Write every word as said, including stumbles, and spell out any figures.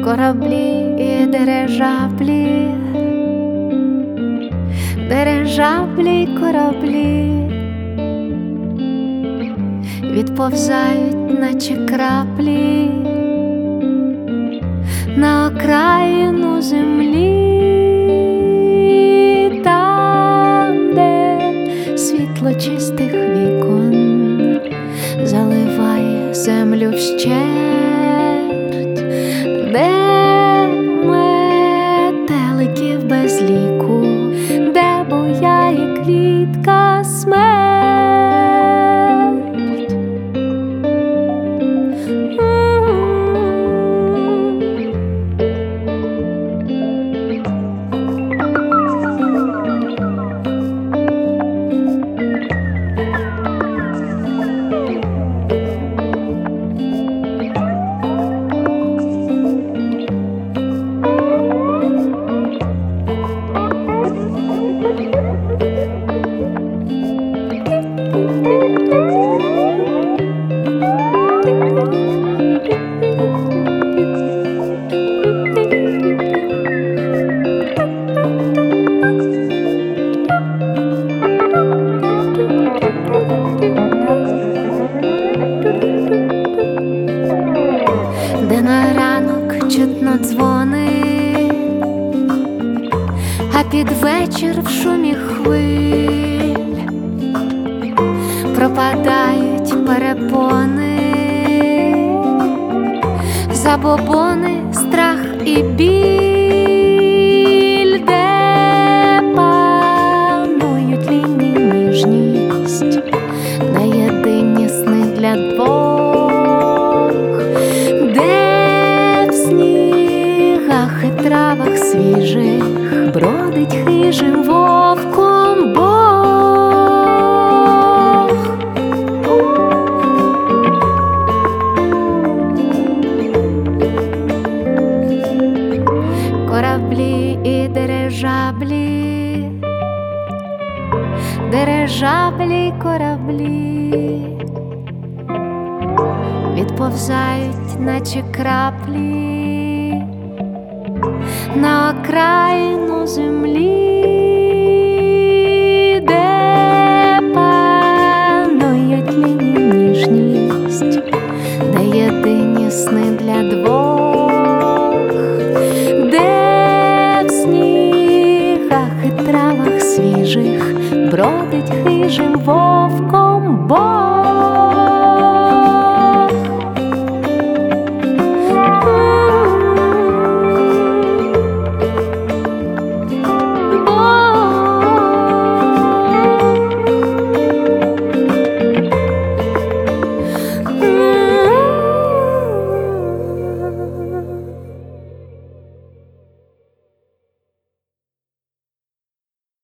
Кораблі і дирижаблі, дирижаблі й кораблі відповзають, наче краплі, на окраїну землі, там, де світло чистих вікон заливає землю вщерть, де метеликів без ліку, де буяє квітка смерть. Де на ранок чутно дзвони, а під вечір в шумі хвиль пропадають перепони, забобони, страх і біль, де панують лінії ніжність, на єдині сни для двох, де в снігах і травах свіжих бродить хижим вовком Бог. Кораблі і дирижаблі, дирижаблі й кораблі відповзають, наче краплі, на окраїну землі, де панують лінії ніжність, де єдині сни для двох, де в снігах і травах свіжих бродить хижим вовком Бог.